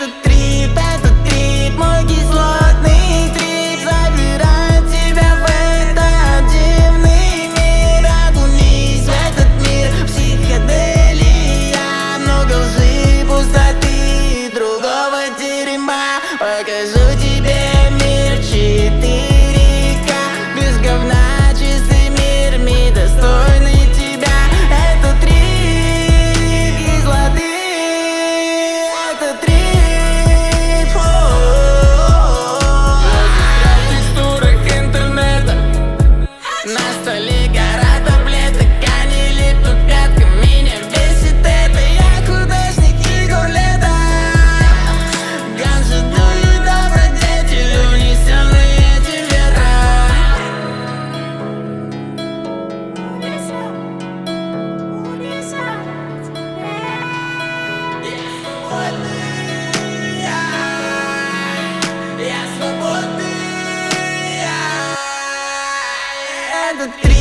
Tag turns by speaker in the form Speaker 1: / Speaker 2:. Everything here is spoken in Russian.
Speaker 1: этот трип, мой кислотный трип забирает тебя в этот дивный мир. Окунись в этот мир, психоделия, много лжи, пустоты, другого дерьма. Покажу тебе мир 4К, без говна, чистый мир, достойный тебя. Это трип кислоты, это трип. В текстурах интернета на столе гора таблеток, они липнут пятками, меня бесит это. Я художник Егор Лето, ганжа дует добродетель, унесенный этим ветром. Я свободный, этот